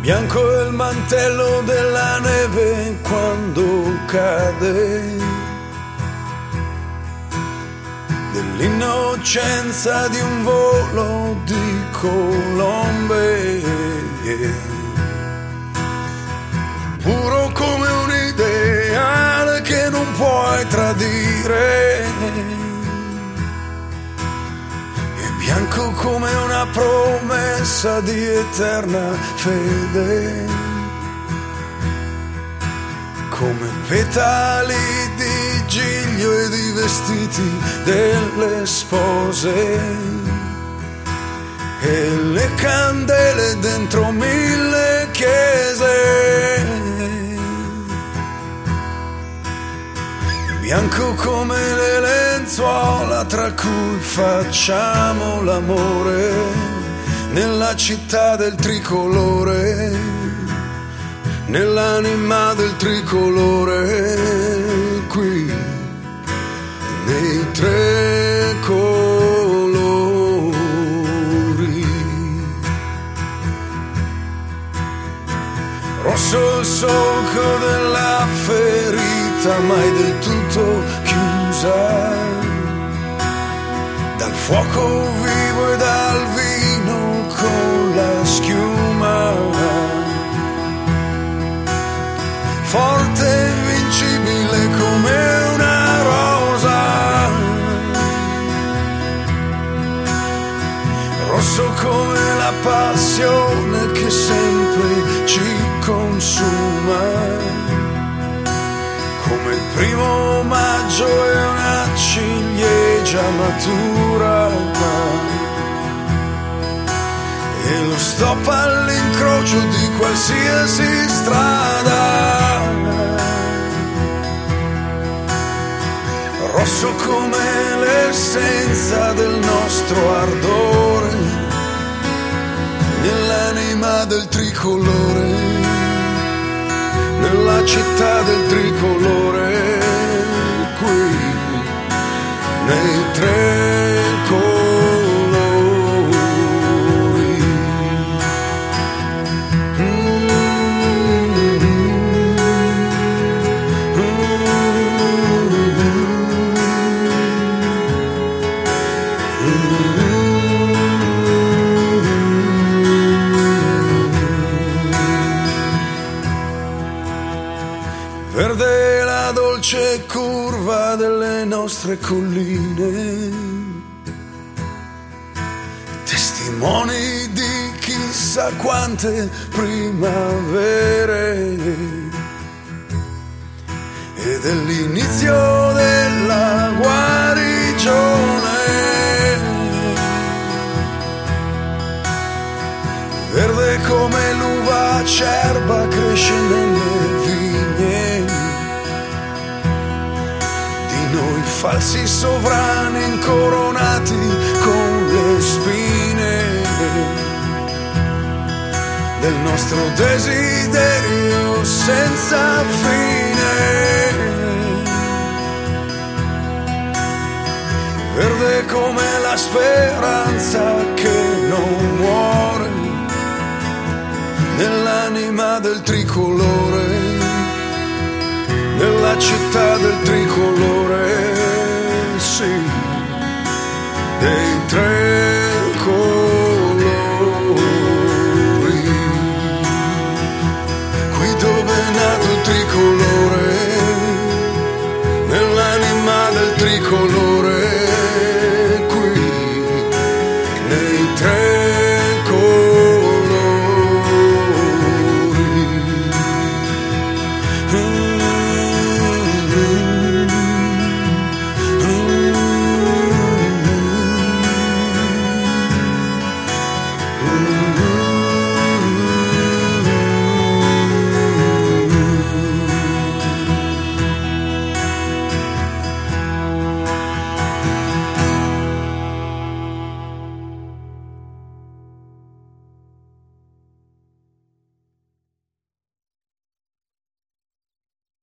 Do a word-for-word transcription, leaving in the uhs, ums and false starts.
Bianco è il mantello della neve quando cade, dell'innocenza di un volo di colombe, puro come un ideale che non puoi tradire, e bianco come una promessa di eterna fede, come petali di giglio e di vestiti delle spose, e le candele dentro mille chiese, bianco come le lenzuola tra cui facciamo l'amore, nella città del tricolore, nell'anima del tricolore, qui nei tre colori. Rosso il solco della ferita mai del tutto chiusa, dal fuoco vivo e dal vino con la schiuma, forte e invincibile come una rosa, rosso come la passione che sempre ci consuma, come il primo maggio e una ciliegia matura, e lo stop all'incrocio di qualsiasi strada, rosso come l'essenza del nostro ardore, nell'anima del tricolore, nella città del tricolore, qui nei tre colori. Verde la dolce curva delle nostre colline, testimoni di chissà quante primavere, e dell'inizio della guarigione, verde come l'uva acerba cresce nelle vigne, noi falsi sovrani incoronati con le spine del nostro desiderio senza fine, verde come la speranza che non muore, nell'anima del tricolore, nella città del tricolore,